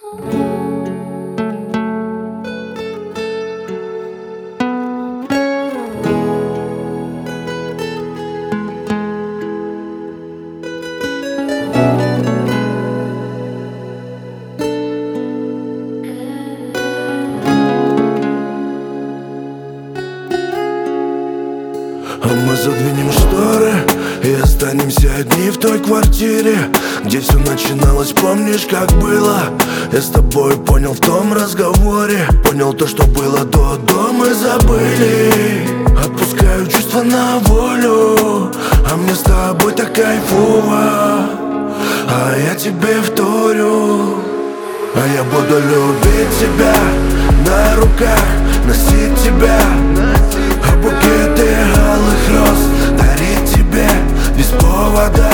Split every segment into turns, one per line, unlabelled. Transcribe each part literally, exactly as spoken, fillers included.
А мы задвинем шторы и останемся одни в той квартире, где все начиналось, помнишь, как было? Я с тобой понял в том разговоре, понял то, что было до, до мы забыли. Отпускаю чувства на волю, а мне с тобой так кайфово, а я тебе вторю. А я буду любить тебя, на руках носить тебя, а букеты алых роз дарить тебе без повода.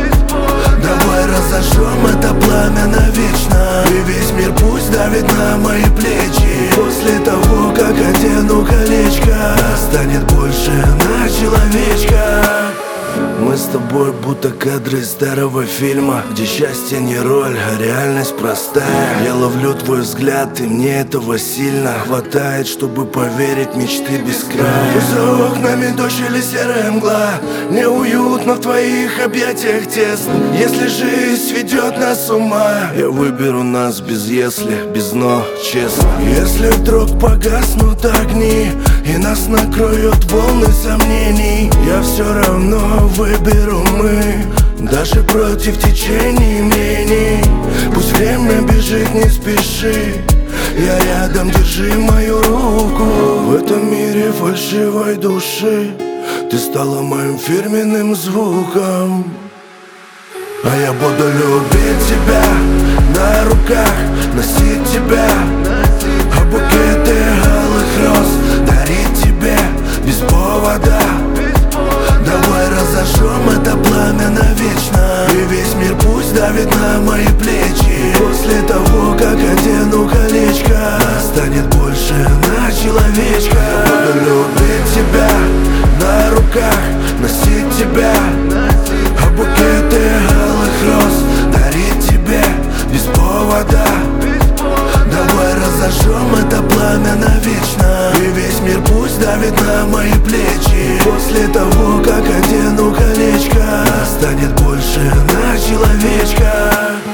Давай разожжем это пламя навечно, и весь мир пусть давит на мои плечи. После того, как одену колечко, станет больше на человечка. Мы с тобой будто кадры из старого фильма, где счастье не роль, а реальность простая. Я ловлю твой взгляд, и мне этого сильно хватает, чтобы поверить мечты без края. За окнами дождь или серая мгла, неуютно в твоих объятиях тесно. Если жизнь сведет нас с ума, я выберу нас без если, без но, честно. Если вдруг погаснут огни и нас накроют волны сомнений, я все равно выберу мы, даже против течений мнений. Пусть время бежит, не спеши, я рядом, держи мою руку. В этом мире фальшивой души ты стала моим фирменным звуком. А я буду любить тебя, на руках носить тебя, а букеты алых роз дарить тебе без повода. Давай разожжем это пламя навечно, и весь мир пусть давит на мои плечи. После того, как одену колечко, станет больше на человечка. Буду любить тебя, на руках носить тебя, а букеты алых роз дарить тебе без повода. Давай разожжем это пламя навечно, и весь мир пусть давит на мои плечи. После того, как одену колечко, станет больше на человечка.